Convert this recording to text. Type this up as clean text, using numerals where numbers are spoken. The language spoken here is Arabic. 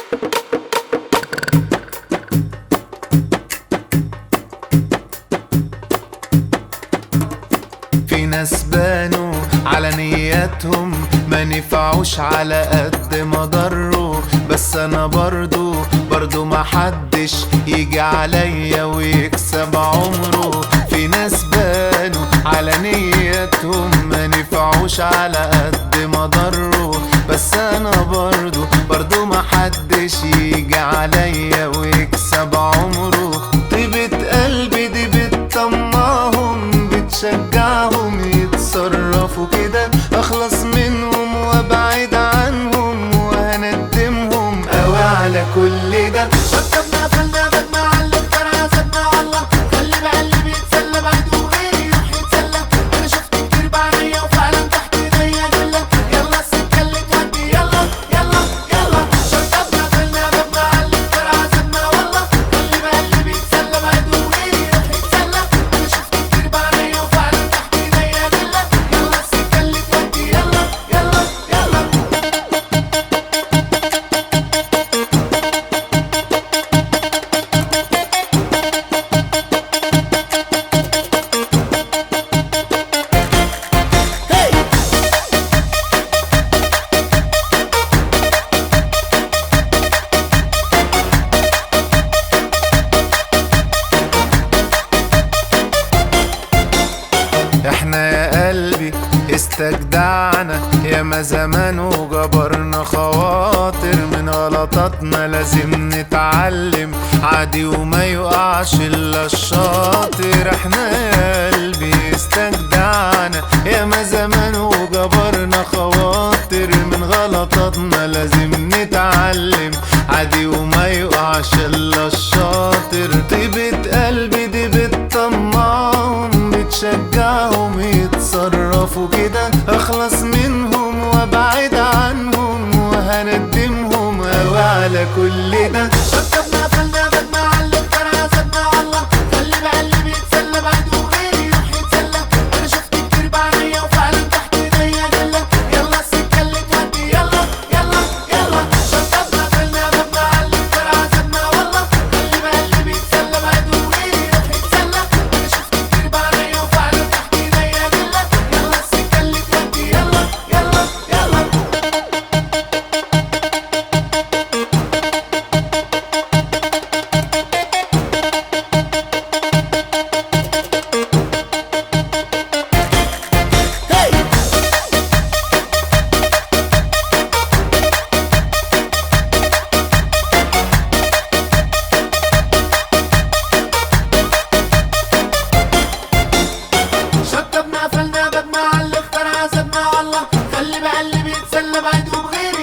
في ناس بانوا على نياتهم ما نفعوش على قد ما ضروا، بس انا برضو محدش يجي عليا ويكسب عمره. في ناس بانوا على نياتهم ما نفعوش على قد ما ضروا، بس انا برضو محدش يجي عليا ويكسب عمره. طيبة قلبي دي بتطمعهم، بتشجعهم يتصرفوا كده، اخلص منهم وابعد عنهم وهندمهم قوي على كل ده. شطبنا قفلنا بدنا علق ترى سدنا والله، خلي بقلبي بيتسلى بعد وغيري يروح يتسلى. انا شفت كتير بعينيا وفعلا تحت ايديا دلة، يلا السكة اللي تودي يلا يلا يلا. شطبنا قفلنا بدنا علق ترى سدنا والله، خلي بقلبي بيتسلى بعد وغيري يروح يتسلى. انا شفت كتير بعينيا وفعلا تحت ايديا دلة، يلا السكة اللي تودي يلا يلا يلا. احنا يا قلبي استجدعنا ياما زمان وجبرنا خواطر، من غلطاتنا لازم نتعلم عادي وما يقعش الا الشاطر. احنا يا قلبي استجدعنا ياما زمان وجبرنا خواطر، من غلطاتنا لازم نتعلم عادي وما يقعش الا الشاطر. طيبة قلبي دي بتطمعهم، بتشجعهم يتصرفوا كده، اخلص منهم وابعد عنهم وهندمهم قوي على كل ده. شطبنا قفلنا بدنا علق ترى سدنا والله، خلي بقلبي بيتسلى بعد وغيري يروح يتسلى. انا شفت كتير بعينيا وفعلا تحت ايديا دلة، يلا السكة اللي تودي يلا يلا يلا. شطبنا قفلنا بدنا علق ترى سدنا والله، خلي بقلبي بيتسلى بعد وغيري يروح يتسلى. انا شفت كتير بعينيا وفعلا تحت ايديا دلة، يلا السكة اللي تودي يلا يلا يلا. شطبنا قفلنا بدنا علق ترى سدنا والله، خلي بقلبي بيتسلى بعد وبغيري